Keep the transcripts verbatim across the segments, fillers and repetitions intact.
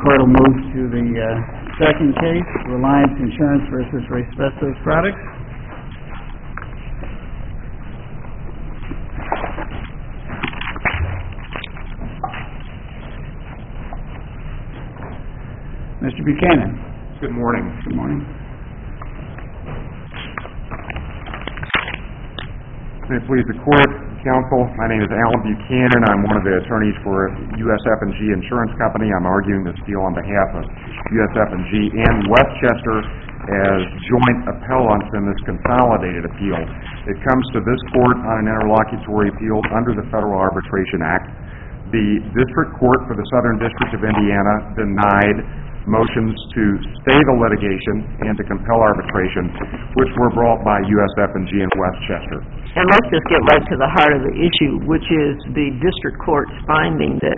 court will move to the uh, second case, Reliance Insurance versus Raybestos Products. Mister Buchanan. Good morning. Good morning. May it please the court, counsel, my name is Alan Buchanan. I'm one of the attorneys for U S F and G Insurance Company. I'm arguing this deal on behalf of U S F and G and Westchester as joint appellants in this consolidated appeal. It comes to this court on an interlocutory appeal under the Federal Arbitration Act. The District Court for the Southern District of Indiana denied motions to stay the litigation and to compel arbitration, which were brought by U S F and G and Westchester. And let's just get right to the heart of the issue, which is the district court's finding that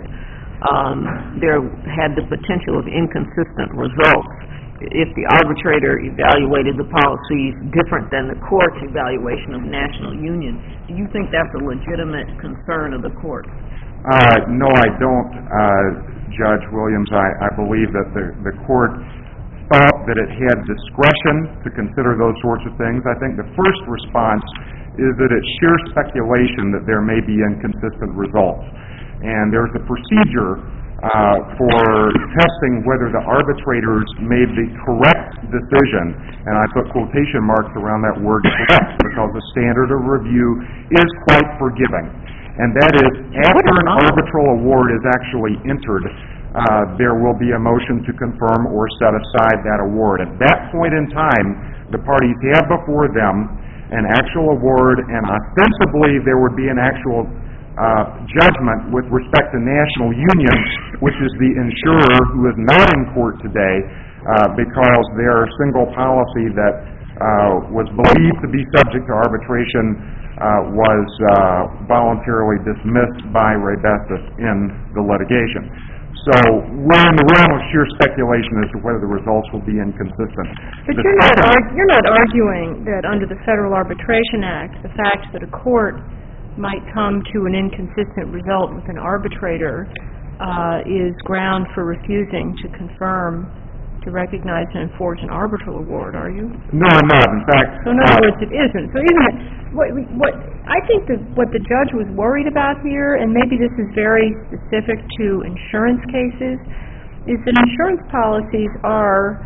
um, there had the potential of inconsistent results if the arbitrator evaluated the policies different than the court's evaluation of National Union. Do you think that's a legitimate concern of the court? Uh, no, I don't, uh, Judge Williams. I, I believe that the, the court thought that it had discretion to consider those sorts of things. I think the first response is that it's sheer speculation that there may be inconsistent results. And there's a procedure uh, for testing whether the arbitrators made the correct decision, and I put quotation marks around that word correct because the standard of review is quite forgiving. And that is, after an arbitral award is actually entered, uh, there will be a motion to confirm or set aside that award. At that point in time, the parties have before them an actual award, and ostensibly there would be an actual uh, judgment with respect to National Union, which is the insurer who is not in court today uh, because their single policy that uh, was believed to be subject to arbitration uh, was uh, voluntarily dismissed by Raybestos in the litigation. So we're in the realm of sheer speculation as to whether the results will be inconsistent. But you're not, arg- you're not arguing that under the Federal Arbitration Act, the fact that a court might come to an inconsistent result with an arbitrator uh, is ground for refusing to confirm, to recognize and enforce an arbitral award, are you? No, I'm not. In fact... So in other words, it isn't. So isn't it... What, what, I think that what the judge was worried about here, and maybe this is very specific to insurance cases, is that insurance policies are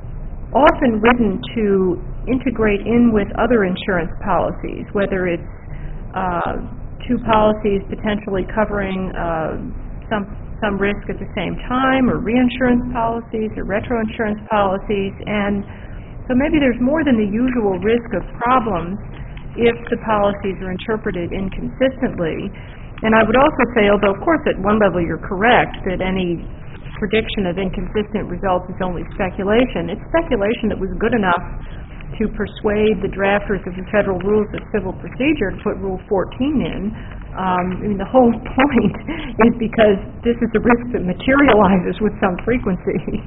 often written to integrate in with other insurance policies, whether it's uh, two policies potentially covering uh, some some risk at the same time, or reinsurance policies, or retro insurance policies, and so maybe there's more than the usual risk of problems if the policies are interpreted inconsistently. And I would also say, although of course at one level you're correct that any prediction of inconsistent results is only speculation, it's speculation that was good enough to persuade the drafters of the Federal Rules of Civil Procedure to put Rule fourteen in. Um, I mean, the whole point is because this is a risk that materializes with some frequency.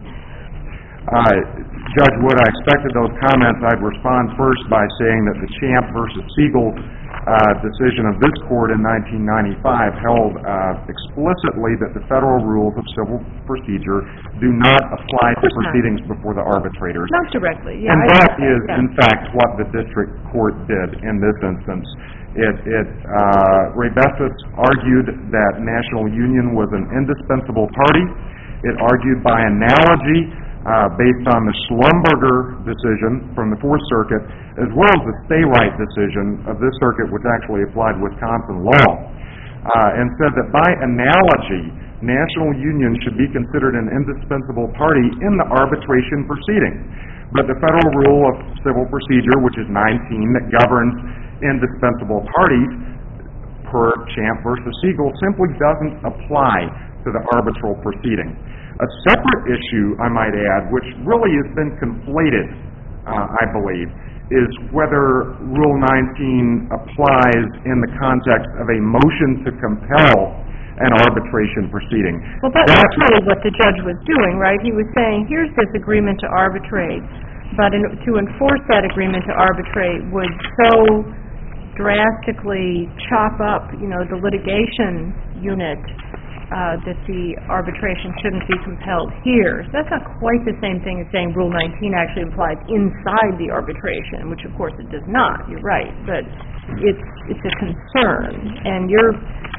Uh, Judge Wood, I expected those comments. I'd respond first by saying that the Champ versus Siegel uh, decision of this court in nineteen ninety-five held uh, explicitly that the Federal Rules of Civil Procedure do not apply to proceedings not. before the arbitrators. Not directly, yeah. And I that is, yeah. in fact, what the district court did in this instance. It, it uh, Raybestos argued that National Union was an indispensable party. It argued by analogy Uh, based on the Schlumberger decision from the Fourth Circuit, as well as the Stay Right decision of this circuit, which actually applied Wisconsin law, uh, and said that by analogy, National Union should be considered an indispensable party in the arbitration proceeding. But the Federal Rule of Civil Procedure, which is nineteen, that governs indispensable parties, per Champ versus Siegel, simply doesn't apply to the arbitral proceeding. A separate issue, I might add, which really has been conflated, uh, I believe, is whether Rule nineteen applies in the context of a motion to compel an arbitration proceeding. Well, that, that's really what the judge was doing, right? He was saying, here's this agreement to arbitrate, but in, to enforce that agreement to arbitrate would so drastically chop up, you know, the litigation unit uh, that the arbitration shouldn't be compelled here. So that's not quite the same thing as saying Rule nineteen actually applies inside the arbitration, which of course it does not, you're right, but it's, it's a concern, and your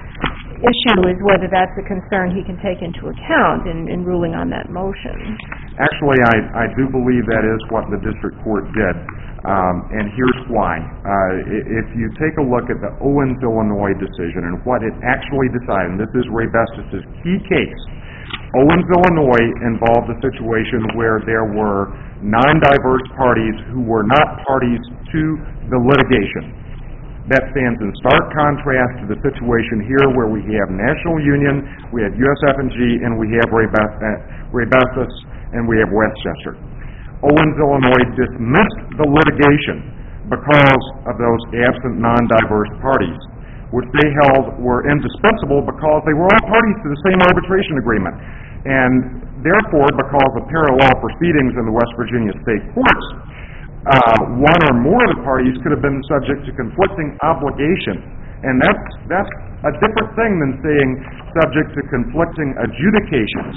issue is whether that's a concern he can take into account in, in ruling on that motion. Actually, I, I do believe that is what the district court did, um, and here's why. Uh, if you take a look at the Owens, Illinois decision and what it actually decided, and this is Ray Bestis' key case, Owens, Illinois involved a situation where there were non-diverse parties who were not parties to the litigation. That stands in stark contrast to the situation here where we have National Union, we have U S F and G, and we have Ray, Be- uh, Ray Bestis, and we have Westchester. Owens, Illinois dismissed the litigation because of those absent non-diverse parties, which they held were indispensable because they were all parties to the same arbitration agreement. And therefore, because of parallel proceedings in the West Virginia state courts, uh, one or more of the parties could have been subject to conflicting obligations. And that's, that's a different thing than saying subject to conflicting adjudications,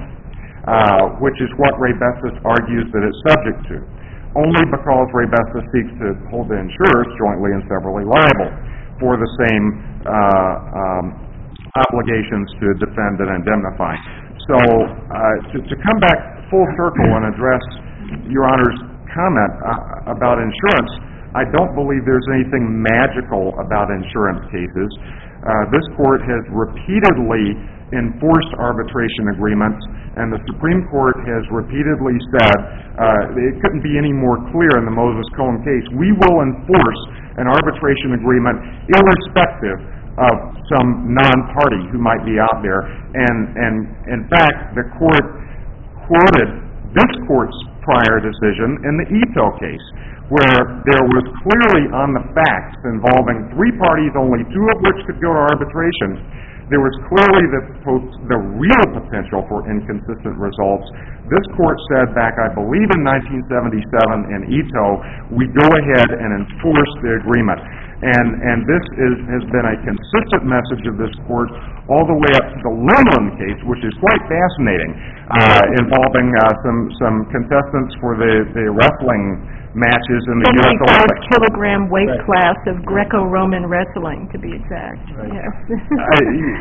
uh, which is what Ray Bestis argues that it's subject to, only because Ray Bestis seeks to hold the insurers jointly and severally liable for the same uh, um, obligations to defend and indemnify. So uh, to, to come back full circle and address Your Honor's comment uh, about insurance, I don't believe there's anything magical about insurance cases. Uh, this court has repeatedly enforced arbitration agreements, and the Supreme Court has repeatedly said, uh, it couldn't be any more clear in the Moses Cone case, we will enforce an arbitration agreement irrespective of some non-party who might be out there. And, and in fact, the court quoted this court's prior decision in the Ito case, where there was clearly on the facts involving three parties, only two of which could go to arbitration, there was clearly the, the real potential for inconsistent results. This court said back, I believe in nineteen seventy-seven in Ito, we go ahead and enforce the agreement. And, and this is, has been a consistent message of this court all the way up to the Limlin case, which is quite fascinating, uh, involving uh, some, some contestants for the, the wrestling matches in the U S seventy-five Olympics. kilogram weight Right. class of Greco-Roman wrestling, to be exact. Right. Yeah. uh,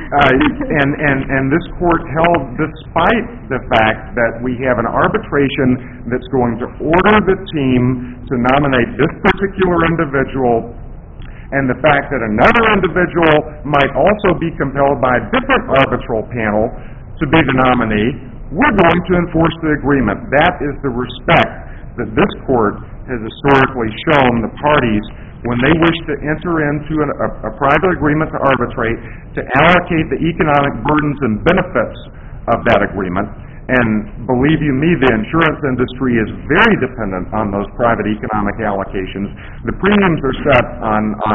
uh, and, and, and this court held, despite the fact that we have an arbitration that's going to order the team to nominate this particular individual, and the fact that another individual might also be compelled by a different arbitral panel to be the nominee, we're going to enforce the agreement. That is the respect that this court has historically shown the parties when they wish to enter into an, a, a private agreement to arbitrate, to allocate the economic burdens and benefits of that agreement. And believe you me, the insurance industry is very dependent on those private economic allocations. The premiums are set on, on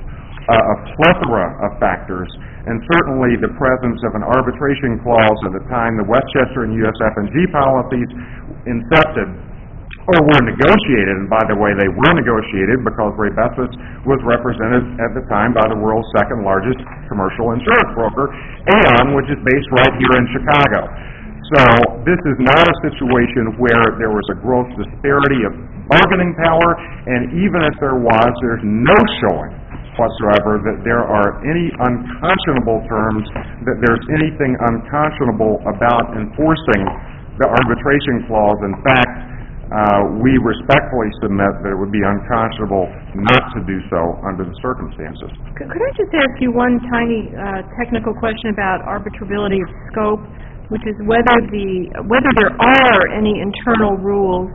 a, a plethora of factors, and certainly the presence of an arbitration clause at the time the Westchester and U S F and G policies incepted or were negotiated, and by the way, they were negotiated because Ray Bestis was represented at the time by the world's second largest commercial insurance broker, Aon, which is based right here in Chicago. So this is not a situation where there was a gross disparity of bargaining power, and even if there was, there's no showing whatsoever that there are any unconscionable terms, that there's anything unconscionable about enforcing the arbitration clause. In fact, uh, we respectfully submit that it would be unconscionable not to do so under the circumstances. Could could I just ask you one tiny uh, technical question about arbitrability of scope, which is whether the whether there are any internal rules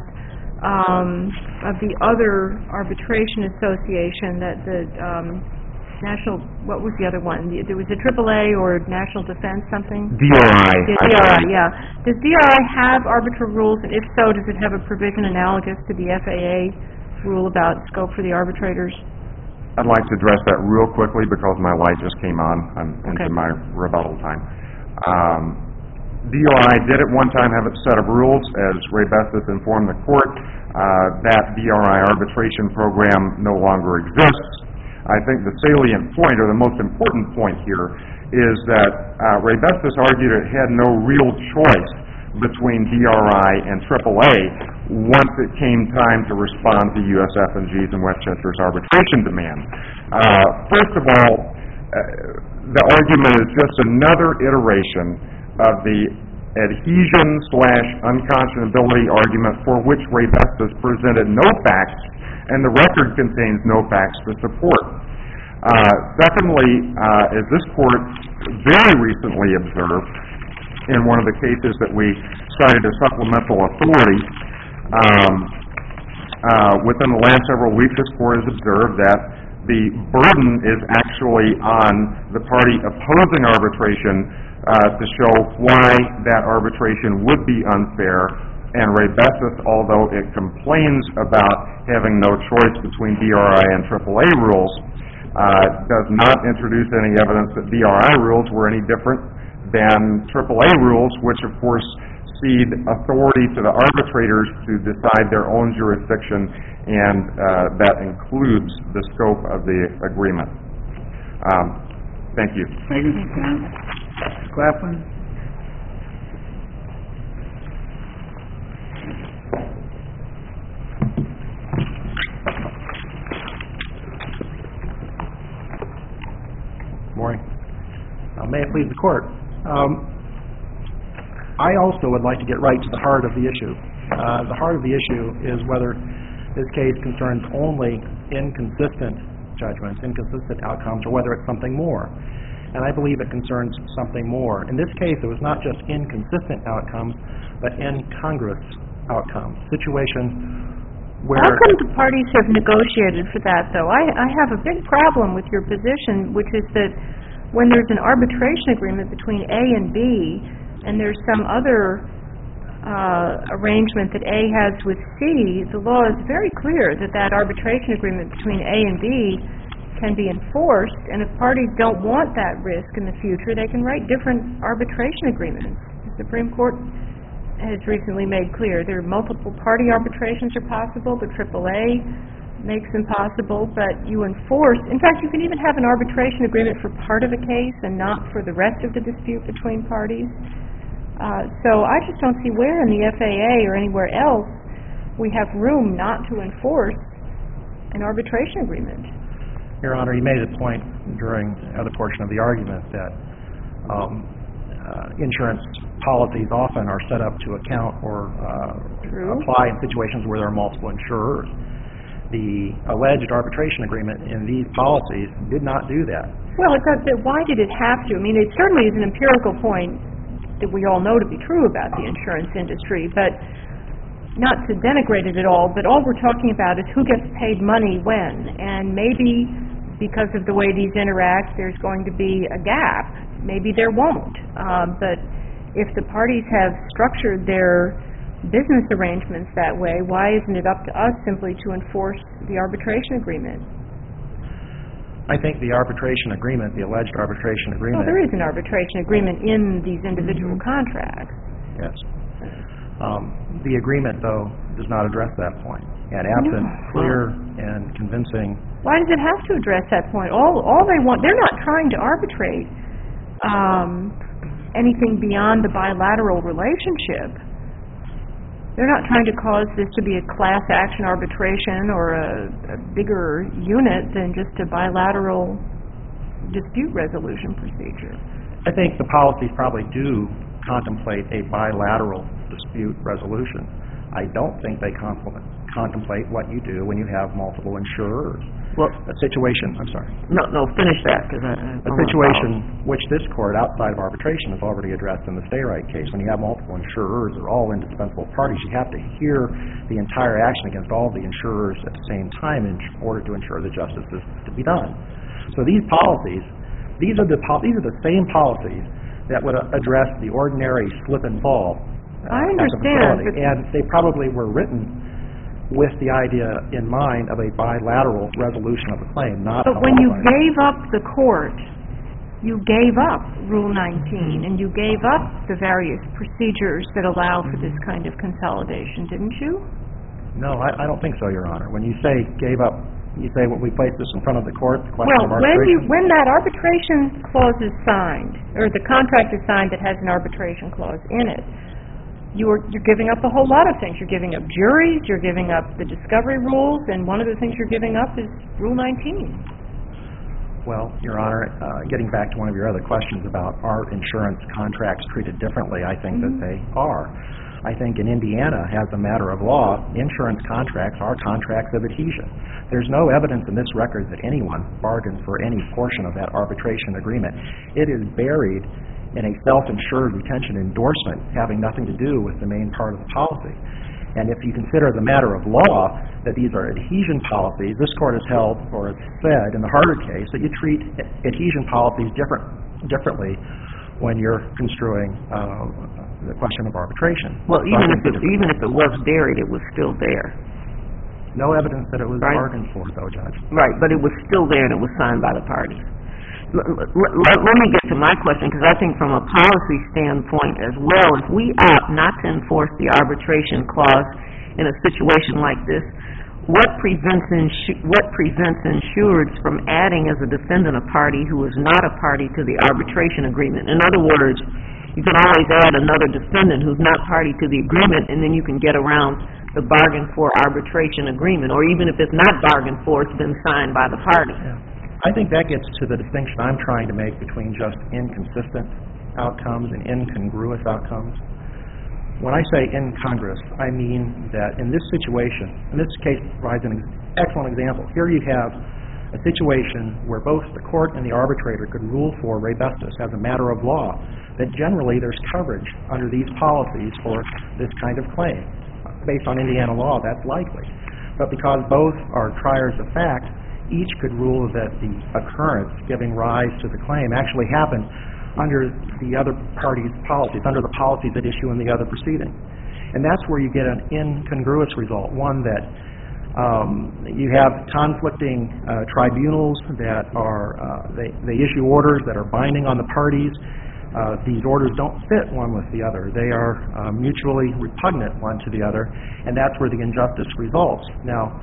um, of the other arbitration association that the um, national, what was the other one? The- There was a triple A or National Defense something? D R I. Yeah, D R I, yeah. Does D R I have arbitral rules, and if so, does it have a provision analogous to the F A A rule about scope for the arbitrators? I'd like to address that real quickly because my light just came on. I'm into Okay. my rebuttal time. Um, D R I did at one time have a set of rules, as Ray Bestis informed the court. Uh, that D R I arbitration program no longer exists. I think the salient point, or the most important point here, is that uh, Raybestos argued it had no real choice between D R I and triple A once it came time to respond to U S F and G's and Westchester's arbitration demand. Uh, first of all, uh, the argument is just another iteration of the adhesion slash unconscionability argument for which Raybestos presented no facts, and the record contains no facts to support. Uh, secondly, uh, as this court very recently observed in one of the cases that we cited as supplemental authority, um, uh, within the last several weeks, this court has observed that the burden is actually on the party opposing arbitration uh, to show why that arbitration would be unfair, and Raybestos, although it complains about having no choice between D R I and triple A rules, uh, does not introduce any evidence that D R I rules were any different than triple A rules, which of course cede authority to the arbitrators to decide their own jurisdiction, and uh, that includes the scope of the agreement. Um, thank you. Thank you, Mister Mister Claflin. Morning. Uh, may it please the court. Um, I also would like to get right to the heart of the issue. Uh, the heart of the issue is whether this case concerns only inconsistent judgments, inconsistent outcomes, or whether it's something more. And I believe it concerns something more. In this case, it was not just inconsistent outcomes, but incongruous outcomes. Situation where... How come the parties have negotiated for that, though? I, I have a big problem with your position, which is that when there's an arbitration agreement between A and B, and there's some other uh, arrangement that A has with C, the law is very clear that that arbitration agreement between A and B can be enforced, and if parties don't want that risk in the future, they can write different arbitration agreements. The Supreme Court has recently made clear there are multiple party arbitrations are possible, but triple A makes them possible, but you enforce, in fact, you can even have an arbitration agreement for part of a case and not for the rest of the dispute between parties. Uh, so I just don't see where in the F A A or anywhere else we have room not to enforce an arbitration agreement. Your Honor, you made a point during the other portion of the argument that um, uh, insurance policies often are set up to account or uh, apply in situations where there are multiple insurers. The alleged arbitration agreement in these policies did not do that. Well, it does, why did it have to? I mean, it certainly is an empirical point that we all know to be true about the insurance industry, but not to denigrate it at all, but all we're talking about is who gets paid money when, and maybe because of the way these interact, there's going to be a gap. Maybe there won't. Um, but if the parties have structured their business arrangements that way, why isn't it up to us simply to enforce the arbitration agreement? I think the arbitration agreement, the alleged arbitration agreement... Well, there is an arbitration agreement in these individual mm-hmm. contracts. Yes. Um, the agreement, though, does not address that point. And absent no. clear and convincing... Why does it have to address that point? All, all they want, they're not trying to arbitrate um, anything beyond the bilateral relationship. They're not trying to cause this to be a class action arbitration or a, a bigger unit than just a bilateral dispute resolution procedure. I think the policies probably do contemplate a bilateral dispute resolution. I don't think they contemplate what you do when you have multiple insurers. Well, a situation, I'm sorry. No, no, finish that. Cause I, I a situation which this court, outside of arbitration, has already addressed in the Stay Right case. When you have multiple insurers, they're all indispensable parties. You have to hear the entire action against all the insurers at the same time in order to ensure that justice is to be done. So these policies, these are the po- these are the same policies that would uh, address the ordinary slip and fall. Uh, I understand. But and they probably were written with the idea in mind of a bilateral resolution of a claim, not But when you gave up the court, you gave up Rule nineteen, and you gave up the various procedures that allow for this kind of consolidation, didn't you? No, I, I don't think so, Your Honor. When you say gave up You say, when we place this in front of the court, the question Well, of when you, arbitration? when that arbitration clause is signed, or the contract is signed that has an arbitration clause in it, you're, you're giving up a whole lot of things. You're giving up juries, you're giving up the discovery rules, and one of the things you're giving up is Rule nineteen. Well, Your Honor, uh, getting back to one of your other questions about are insurance contracts treated differently, I think that they are. I think in Indiana, as a matter of law, insurance contracts are contracts of adhesion. There's no evidence in this record that anyone bargained for any portion of that arbitration agreement. It is buried in a self-insured retention endorsement having nothing to do with the main part of the policy. And if you consider the matter of law that these are adhesion policies, this court has held, or has said in the Harder case, that you treat adhesion policies different, differently when you're construing uh, the question of arbitration. Well, even if it, even if it was buried, it was still there. No evidence that it was Right. bargained for, though, Judge. Right, but it was still there and it was signed by the parties. L- l- Let let me get to my question, because I think from a policy standpoint as well, if we opt not to enforce the arbitration clause in a situation like this, what prevents insu- what prevents insureds from adding as a defendant a party who is not a party to the arbitration agreement? In other words, you can always add another defendant who's not party to the agreement, and then you can get around the bargain for arbitration agreement, or even if it's not bargained for, it's been signed by the party. Yeah. I think that gets to the distinction I'm trying to make between just inconsistent outcomes and incongruous outcomes. When I say incongruous, I mean that in this situation, and this case provides an ex- excellent example. Here you have a situation where both the court and the arbitrator could rule for Ray Bestis as a matter of law that generally there's coverage under these policies for this kind of claim. Based on Indiana law, that's likely. But because both are triers of fact, each could rule that the occurrence giving rise to the claim actually happened under the other party's policies, under the policies at issue in the other proceeding. And that's where you get an incongruous result, one that um, you have conflicting uh, tribunals that are, uh, they, they issue orders that are binding on the parties. Uh, these orders don't fit one with the other. They are uh, mutually repugnant one to the other, and that's where the injustice results. Now,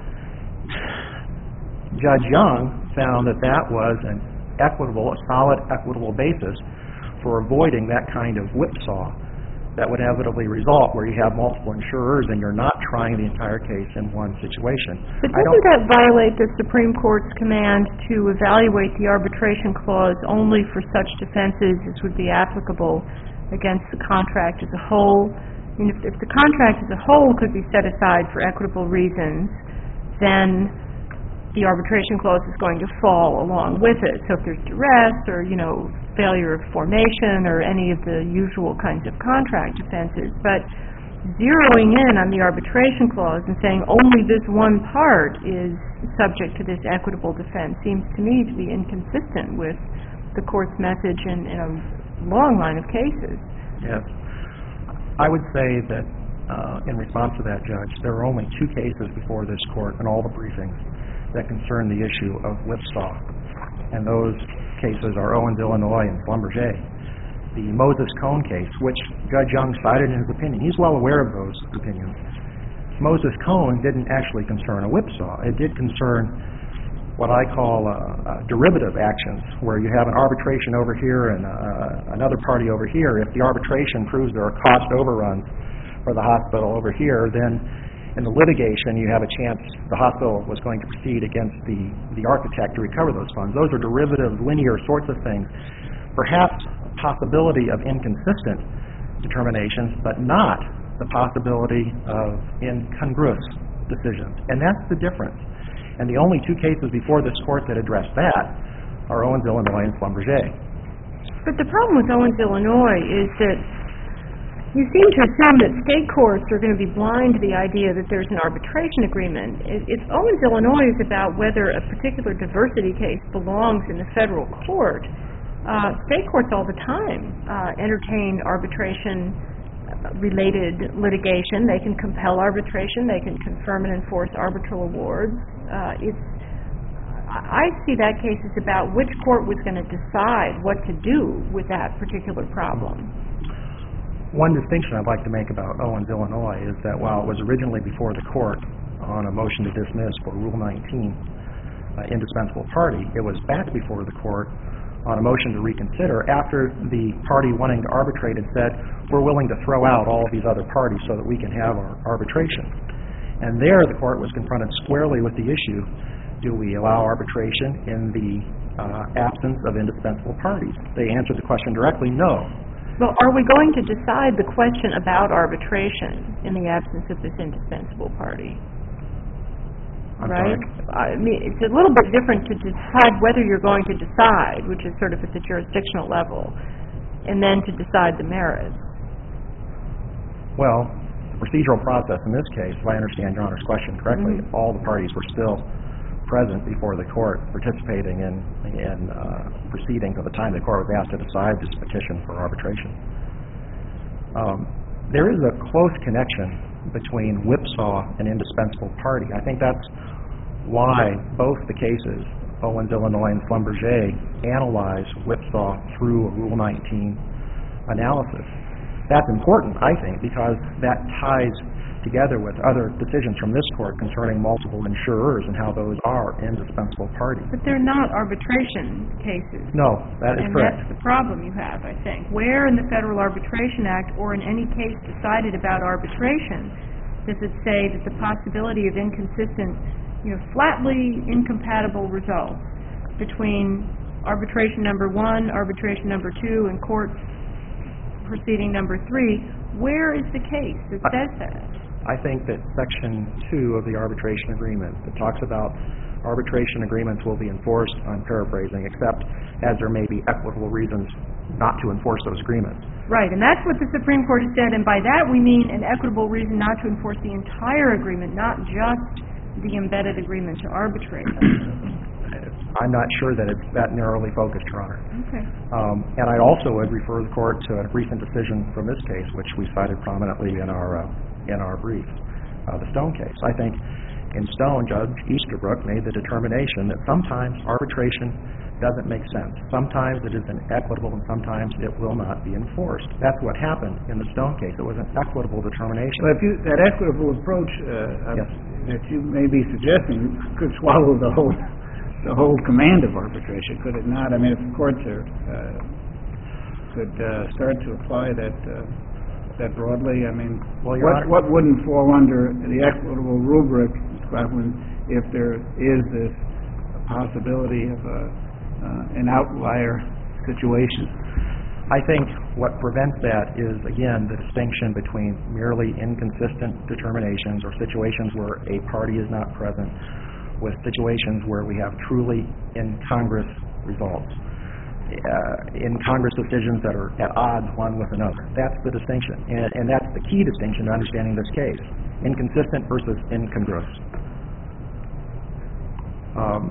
Judge Young found that that was an equitable, a solid equitable basis for avoiding that kind of whipsaw that would inevitably result where you have multiple insurers and you're not trying the entire case in one situation. But I doesn't that violate the Supreme Court's command to evaluate the arbitration clause only for such defenses as would be applicable against the contract as a whole? I mean, if, if the contract as a whole could be set aside for equitable reasons, then the arbitration clause is going to fall along with it. So if there's duress or, you know, failure of formation or any of the usual kinds of contract defenses, but zeroing in on the arbitration clause and saying only this one part is subject to this equitable defense seems to me to be inconsistent with the court's message in, in a long line of cases. Yes. I would say that uh, in response to that, Judge, there are only two cases before this court in all the briefings that concern the issue of whipsaw, and those cases are Owens, Illinois, and Schlumberger. The Moses Cone case, which Judge Young cited in his opinion, he's well aware of those opinions. Moses Cone didn't actually concern a whipsaw. It did concern what I call uh, uh, derivative actions, where you have an arbitration over here and uh, another party over here. If the arbitration proves there are cost overruns for the hospital over here, then in the litigation, you have a chance the hospital was going to proceed against the, the architect to recover those funds. Those are derivative, linear sorts of things. Perhaps a possibility of inconsistent determinations, but not the possibility of incongruous decisions. And that's the difference. And the only two cases before this court that address that are Owens, Illinois, and Schlumberger. But the problem with Owens, Illinois is that you seem to assume that state courts are going to be blind to the idea that there's an arbitration agreement. If Owens, Illinois is about whether a particular diversity case belongs in the federal court, uh, state courts all the time uh, entertain arbitration-related litigation. They can compel arbitration. They can confirm and enforce arbitral awards. Uh, it's I see that case as about which court was going to decide what to do with that particular problem. One distinction I'd like to make about Owens, Illinois is that while it was originally before the court on a motion to dismiss for Rule nineteen, uh, indispensable party. It was back before the court on a motion to reconsider after the party wanting to arbitrate had said, we're willing to throw out all of these other parties so that we can have our arbitration. And there the court was confronted squarely with the issue, do we allow arbitration in the uh, absence of indispensable parties? They answered the question directly, no. Well, are we going to decide the question about arbitration in the absence of this indispensable party? I'm Right? sorry. I mean, it's a little bit different to decide whether you're going to decide, which is sort of at the jurisdictional level, and then to decide the merits. Well, the procedural process in this case, if I understand Your Honor's question correctly, Mm-hmm. all the parties were still present before the court, participating in, in uh, proceedings at the time the court was asked to decide this petition for arbitration. Um, there is a close connection between whipsaw and indispensable party. I think that's why both the cases, Owens, Illinois, and Schlumberger, analyze whipsaw through a Rule nineteen analysis. That's important, I think, because that ties together with other decisions from this court concerning multiple insurers and how those are indispensable parties. But they're not arbitration cases. No, that is And correct. that's the problem you have, I think. Where in the Federal Arbitration Act or in any case decided about arbitration does it say that the possibility of inconsistent, you know, flatly incompatible results between arbitration number one, arbitration number two, and court proceeding number three, where is the case that says that? I think that Section two of the arbitration agreement that talks about arbitration agreements will be enforced, I'm paraphrasing, except as there may be equitable reasons not to enforce those agreements. Right, and that's what the Supreme Court has said, and by that we mean an equitable reason not to enforce the entire agreement, not just the embedded agreement to arbitrate. I'm not sure that it's that narrowly focused, Your Honor. Okay. Um, and I also would refer the court to a recent decision from this case, which we cited prominently in our uh, in our brief, uh, the Stone case. I think in Stone, Judge Easterbrook made the determination that sometimes arbitration doesn't make sense. Sometimes it is inequitable, and sometimes it will not be enforced. That's what happened in the Stone case. It was an equitable determination. But if you, that equitable approach uh, Yes. that you may be suggesting could swallow the whole the whole command of arbitration, could it not? I mean, if the courts are, uh, could uh, start to apply that uh, that broadly, I mean, Well, Your what, Honor- what wouldn't fall under the equitable rubric, Scotland, if there is this possibility of a, uh, an outlier situation? I think what prevents that is, again, the distinction between merely inconsistent determinations or situations where a party is not present with situations where we have truly incongruous results, uh, incongruous decisions that are at odds one with another. That's the distinction, and, and that's the key distinction to understanding this case, inconsistent versus incongruous. Um,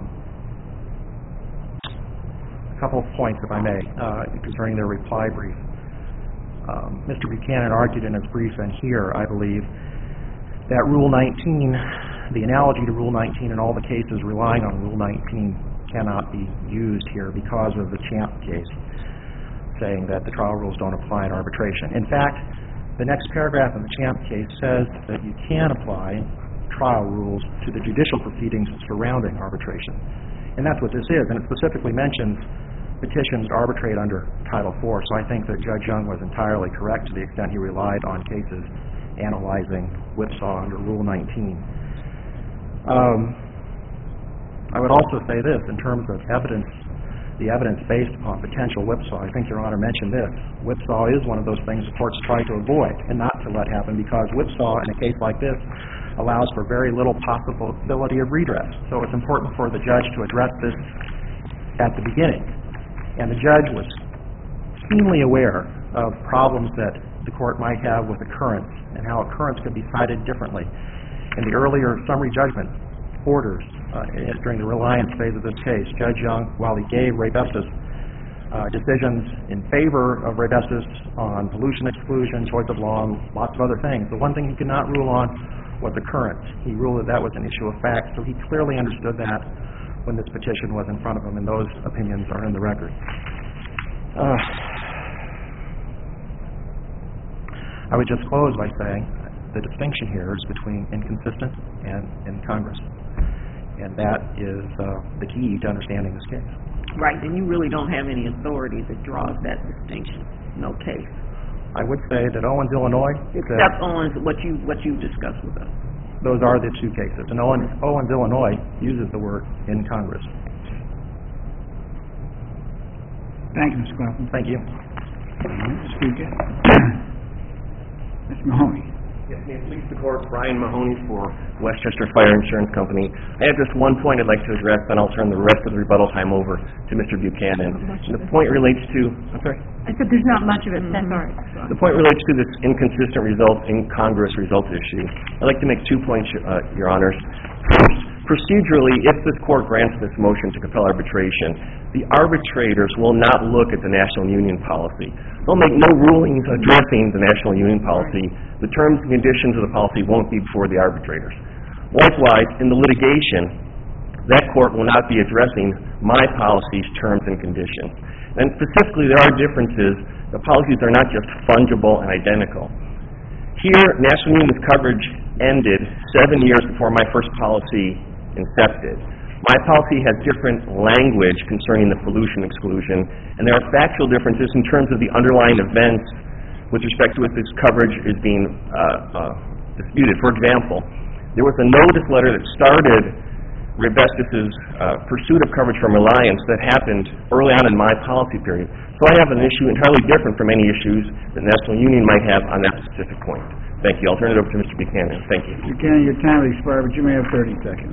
a couple of points, if I may, uh, concerning their reply brief. Um, Mister Buchanan argued in his brief and here, I believe, that Rule nineteen, the analogy to Rule nineteen in all the cases relying on Rule nineteen cannot be used here because of the Champ case, saying that the trial rules don't apply in arbitration. In fact, the next paragraph in the Champ case says that you can apply trial rules to the judicial proceedings surrounding arbitration. And that's what this is, and it specifically mentions petitions to arbitrate under Title four, so I think that Judge Young was entirely correct to the extent he relied on cases analyzing whipsaw under Rule nineteen. Um, I would also say this, in terms of evidence, the evidence based upon potential whipsaw. I think Your Honor mentioned this. Whipsaw is one of those things the courts try to avoid and not to let happen, because whipsaw in a case like this allows for very little possibility of redress. So it's important for the judge to address this at the beginning. And the judge was keenly aware of problems that the court might have with occurrence and how occurrence could be cited differently. In the earlier summary judgment orders uh, during the reliance phase of this case, Judge Young, while he gave Ray Bestis uh, decisions in favor of Ray Bestis on pollution exclusion, choice of law, and lots of other things, the one thing he could not rule on was occurrence. He ruled that that was an issue of fact, so he clearly understood that when this petition was in front of him, and those opinions are in the record. Uh, I would just close by saying the distinction here is between inconsistent and incongruous. And that is uh, the key to understanding this case. Right, and you really don't have any authority that draws that distinction, no case. I would say that Owens, Illinois, Except Owens, what you, what you discussed with us. those are the two cases. And Owens, Owens, Illinois uses the word in Congress. Thank you, Mister Claflin. Thank you. Speaker. Mister Mahoney. Yes, may it please the Court, Brian Mahoney for Westchester Fire Insurance Company. I have just one point I'd like to address, then I'll turn the rest of the rebuttal time over to Mister Buchanan. And the point relates to, I'm sorry? I said there's not much of it, that's all right. The point relates to this inconsistent results in Congress results issue. I'd like to make two points, uh, Your Honors. First, procedurally, if this Court grants this motion to compel arbitration, the arbitrators will not look at the National Union policy. They'll make no rulings addressing the National Union policy. The terms and conditions of the policy won't be before the arbitrators. Likewise, in the litigation, that court will not be addressing my policy's terms and conditions. And specifically, there are differences. The policies are not just fungible and identical. Here, National Union's coverage ended seven years before my first policy incepted. My policy has different language concerning the pollution exclusion, and there are factual differences in terms of the underlying events with respect to which this coverage is being uh, uh, disputed. For example, there was a notice letter that started Raybestos' uh, pursuit of coverage from Reliance that happened early on in my policy period. So I have an issue entirely different from any issues that National Union might have on that specific point. Thank you. I'll turn it over to Mister Buchanan. Thank you. Mister Buchanan, your time has expired, but you may have thirty seconds.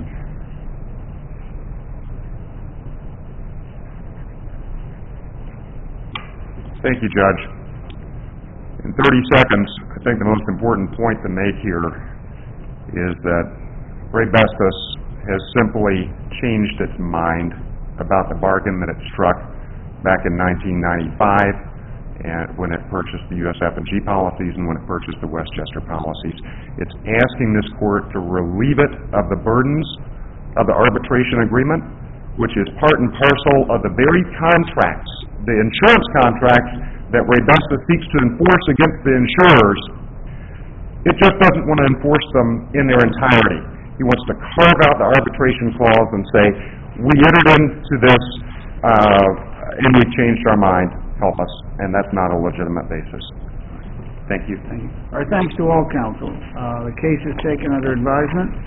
Thank you, Judge. In thirty seconds, I think the most important point to make here is that Raybestos has simply changed its mind about the bargain that it struck back in nineteen ninety-five and when it purchased the U S F and G policies and when it purchased the Westchester policies. It's asking this court to relieve it of the burdens of the arbitration agreement, which is part and parcel of the very contracts, the insurance contracts that Raybestos seeks to enforce against the insurers. It just doesn't want to enforce them in their entirety. He wants to carve out the arbitration clause and say, we entered into this uh, and we changed our mind, help us. And that's not a legitimate basis. Thank you. Thank you. Our thanks to all counsel. Uh, the case is taken under advisement.